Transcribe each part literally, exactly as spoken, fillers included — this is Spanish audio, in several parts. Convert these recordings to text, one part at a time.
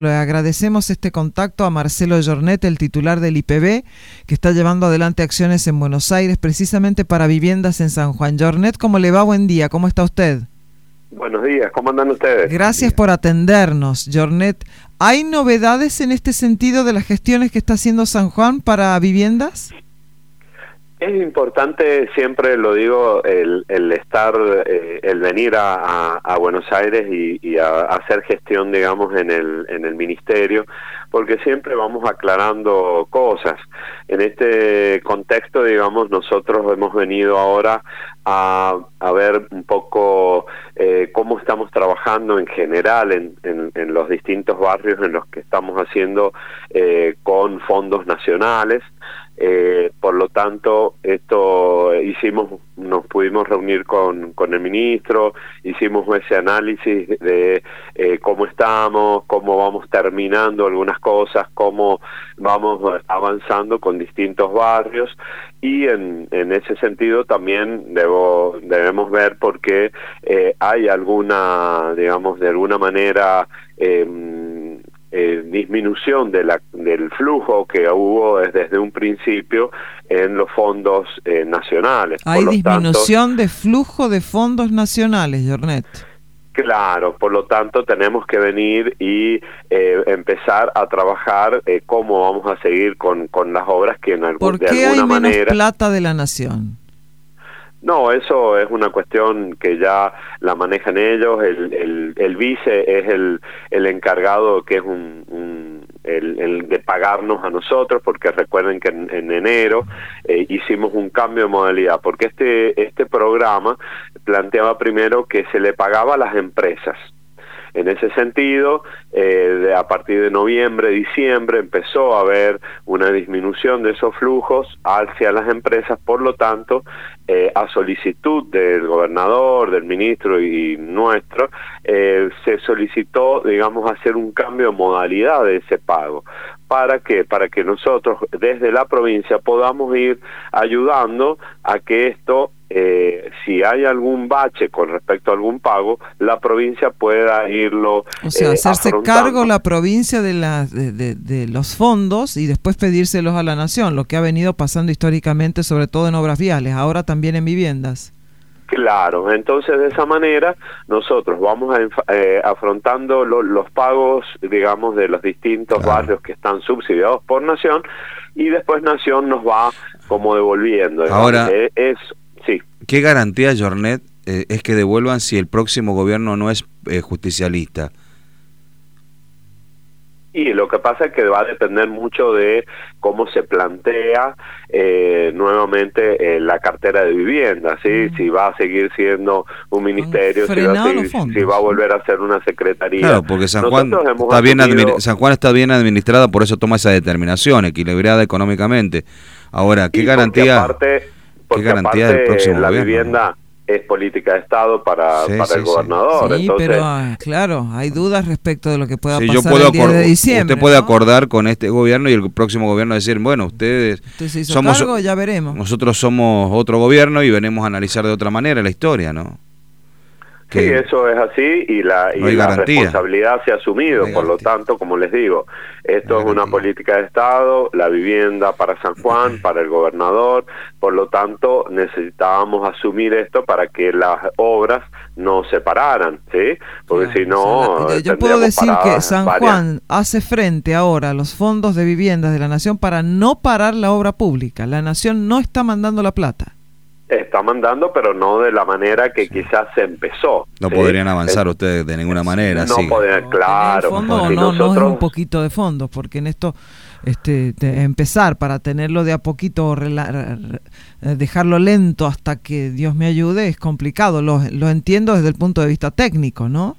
Le agradecemos este contacto a Marcelo Jornet, el titular del I P B, que está llevando adelante acciones en Buenos Aires precisamente para viviendas en San Juan. Jornet, ¿cómo le va? Buen día, ¿cómo está usted? Buenos días, ¿cómo andan ustedes? Gracias por atendernos, Jornet. ¿Hay novedades en este sentido de las gestiones que está haciendo San Juan para viviendas? Es importante, siempre lo digo, el, el estar, eh, el venir a, a, a Buenos Aires y, y a, a hacer gestión, digamos, en el, en el ministerio, porque siempre vamos aclarando cosas. En este contexto, digamos, nosotros hemos venido ahora a, a ver un poco eh, cómo estamos trabajando en general en, en, en los distintos barrios en los que estamos haciendo eh, con fondos nacionales. Eh, por lo tanto, esto hicimos, nos pudimos reunir con, con el ministro, hicimos ese análisis de eh, cómo estamos, cómo vamos terminando algunas cosas, cómo vamos avanzando con distintos barrios, y en, en ese sentido también debo, debemos ver por qué eh, hay alguna, digamos, de alguna manera eh, Eh, disminución de la, del flujo que hubo desde un principio en los fondos eh, nacionales. Hay por disminución tanto, de flujo de fondos nacionales, Jornet. Claro, por lo tanto tenemos que venir y eh, empezar a trabajar eh, cómo vamos a seguir con, con las obras que en algún, ¿Por de qué alguna hay menos manera... plata de la nación? No, eso es una cuestión que ya la manejan ellos. El, el, el vice es el, el encargado, que es un, un el, el de pagarnos a nosotros, porque recuerden que en, en enero eh, hicimos un cambio de modalidad, porque este, este programa planteaba primero que se le pagaba a las empresas. En ese sentido, eh, de, a partir de noviembre, diciembre, empezó a haber una disminución de esos flujos hacia las empresas. Por lo tanto, eh, a solicitud del gobernador, del ministro y nuestro, eh, se solicitó, digamos, hacer un cambio de modalidad de ese pago. ¿Para qué? Para que nosotros, desde la provincia, podamos ir ayudando a que esto, eh, si hay algún bache con respecto a algún pago, la provincia pueda irlo O sea, eh, hacerse afrontando. cargo la provincia de, la, de, de, de los fondos y después pedírselos a la nación, lo que ha venido pasando históricamente, sobre todo en obras viales, ahora también en viviendas. Claro, entonces de esa manera nosotros vamos a, eh, afrontando lo, los pagos, digamos, de los distintos claro. barrios que están subsidiados por Nación, y después Nación nos va como devolviendo. Ahora, eh, es sí. ¿Qué garantía, Jornet, eh, es que devuelvan si el próximo gobierno no es eh, justicialista? Y lo que pasa es que va a depender mucho de cómo se plantea eh, nuevamente eh, la cartera de vivienda, ¿sí? Mm. Si va a seguir siendo un ministerio, si va, a seguir, si va a volver a ser una secretaría. Claro, porque San Juan está, bien asumido... San Juan está bien administrada, por eso toma esa determinación, equilibrada económicamente. Ahora, ¿qué y garantía, porque aparte, porque ¿qué garantía aparte del próximo la gobierno? Vivienda es política de Estado para, sí, para sí, el gobernador. Sí, Entonces, pero ah, claro, hay dudas respecto de lo que pueda sí, pasar yo puedo el diez de diciembre. Usted puede ¿no? acordar con este gobierno y el próximo gobierno decir, bueno, ustedes Usted se hizo somos, cargo, ya veremos. Nosotros somos otro gobierno y venimos a analizar de otra manera la historia, ¿no? Sí, eso es así, y la, no y la responsabilidad se ha asumido. No por lo tanto, como les digo, esto no es una política de Estado, la vivienda para San Juan, para el gobernador. Por lo tanto, necesitábamos asumir esto para que las obras no se pararan, ¿sí? Porque claro, si no... O sea, la, yo puedo decir que San varias. Juan hace frente ahora a los fondos de viviendas de la Nación para no parar la obra pública. La Nación no está mandando la plata. Está mandando, pero no de la manera que quizás se empezó. No ¿sí? podrían avanzar eh, ustedes de ninguna manera. No sí. podrían, claro. Fondo, si no, nosotros... no es un poquito de fondos, porque en esto este, de empezar para tenerlo de a poquito, rela, dejarlo lento hasta que Dios me ayude, es complicado. Lo, lo entiendo desde el punto de vista técnico, ¿no?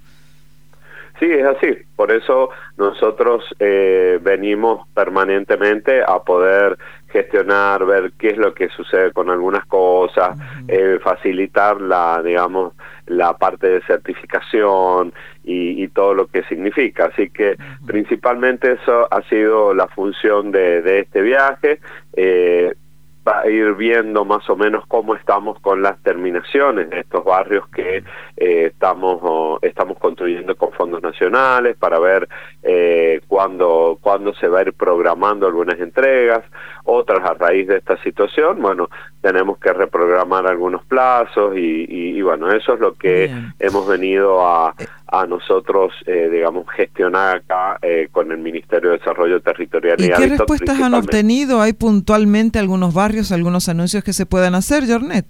Sí, es así. Por eso nosotros eh, venimos permanentemente a poder gestionar, ver qué es lo que sucede con algunas cosas, uh-huh. eh, facilitar la, digamos, la parte de certificación y, y todo lo que significa. Así que uh-huh. principalmente eso ha sido la función de, de este viaje. Eh, va a ir viendo más o menos cómo estamos con las terminaciones de estos barrios que eh, estamos oh, estamos construyendo con fondos nacionales, para ver eh, cuándo, cuándo se va a ir programando algunas entregas, otras a raíz de esta situación, bueno, tenemos que reprogramar algunos plazos y, y, y bueno, eso es lo que Bien. hemos venido a, a nosotros, eh, digamos, gestionar acá eh, con el Ministerio de Desarrollo Territorial y, ¿Y qué respuestas han obtenido? ¿Hay puntualmente algunos barrios, algunos anuncios que se puedan hacer, Jornet?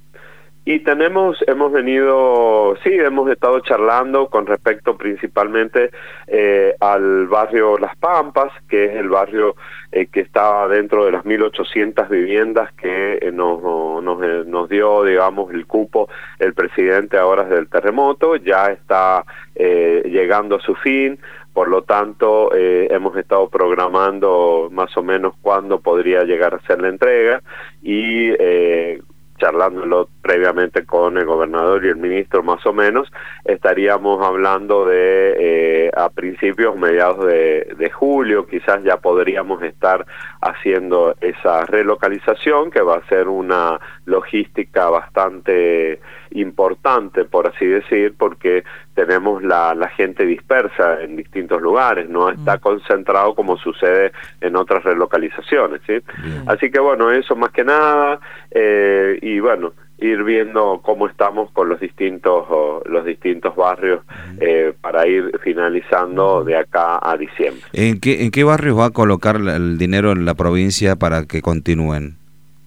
Y tenemos, hemos venido, sí, hemos estado charlando con respecto principalmente eh, al barrio Las Pampas, que es el barrio eh, que está dentro de las mil ochocientas viviendas que eh, nos, nos, eh, nos dio, digamos, el cupo el presidente ahora del terremoto, ya está eh, llegando a su fin. Por lo tanto, eh, hemos estado programando más o menos cuándo podría llegar a ser la entrega y eh, charlándolo previamente con el gobernador y el ministro más o menos, estaríamos hablando de eh, a principios, mediados de, de julio, quizás ya podríamos estar haciendo esa relocalización, que va a ser una logística bastante importante, por así decir, porque tenemos la, la gente dispersa en distintos lugares, no está concentrado como sucede en otras relocalizaciones, ¿sí? Bien. Así que bueno, eso más que nada, eh, y bueno, ir viendo cómo estamos con los distintos oh, los distintos barrios eh, para ir finalizando de acá a diciembre. ¿En qué, en qué barrios va a colocar el dinero en la provincia para que continúen?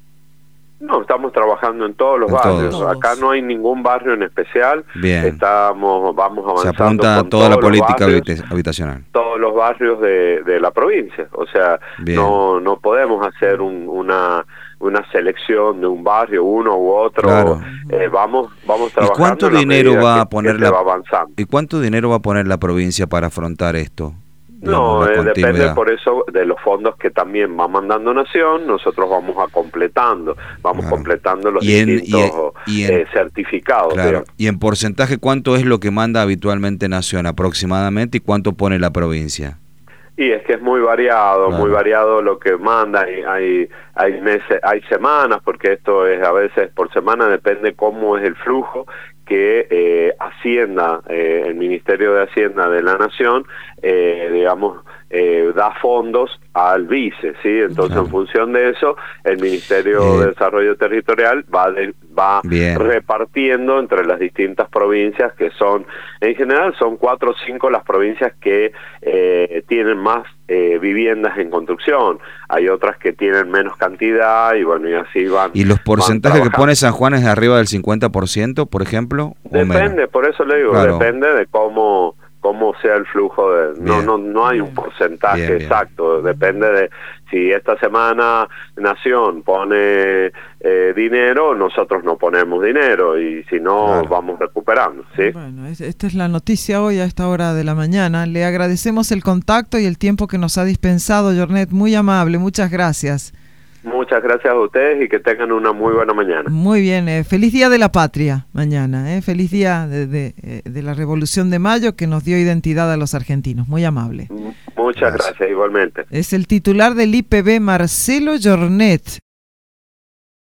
No, estamos trabajando en todos los en barrios. Todos. Acá no hay ningún barrio en especial. Bien. Estamos, vamos avanzando. Se apunta con toda la todos política los barrios, habitacional. Todos los barrios de, de la provincia. O sea, Bien. no no podemos hacer un, una una selección de un barrio, uno u otro. Claro. Eh, vamos vamos trabajando. ¿Y cuánto dinero va a poner la, va avanzando. ¿Y cuánto dinero va a poner la provincia para afrontar esto? No, eh, depende por eso de los fondos que también va mandando Nación, nosotros vamos a completando, vamos claro. completando los y en, distintos y en, eh, certificados. Claro. Y en porcentaje, ¿cuánto es lo que manda habitualmente Nación aproximadamente y cuánto pone la provincia? Y es que es muy variado, claro. muy variado lo que manda, hay, hay hay meses, hay semanas, porque esto es a veces por semana, depende cómo es el flujo que eh, Hacienda, eh, el Ministerio de Hacienda de la Nación, eh, digamos, eh, da fondos al vice, ¿sí? Entonces, claro. en función de eso, el Ministerio eh, de Desarrollo Territorial va de, va bien. repartiendo entre las distintas provincias, que son, en general, son cuatro o cinco las provincias que eh, tienen más eh, viviendas en construcción. Hay otras que tienen menos cantidad y bueno, y así van. ¿Y los porcentajes que pone San Juan es de arriba del cincuenta por ciento, por ejemplo? Depende, por eso le digo, claro. depende de cómo cómo sea el flujo de bien. no no no hay un porcentaje bien, bien. exacto, depende de si esta semana Nación pone eh, dinero, nosotros no ponemos dinero y si no claro. vamos recuperando, ¿sí? Bueno, esta es la noticia hoy a esta hora de la mañana. Le agradecemos el contacto y el tiempo que nos ha dispensado, Jornet, muy amable, muchas gracias. Muchas gracias a ustedes y que tengan una muy buena mañana. Muy bien, eh, feliz Día de la Patria mañana, eh, feliz día de, de, de la Revolución de Mayo que nos dio identidad a los argentinos, muy amable. Muchas gracias, gracias igualmente. Es el titular del I P B, Marcelo Jornet.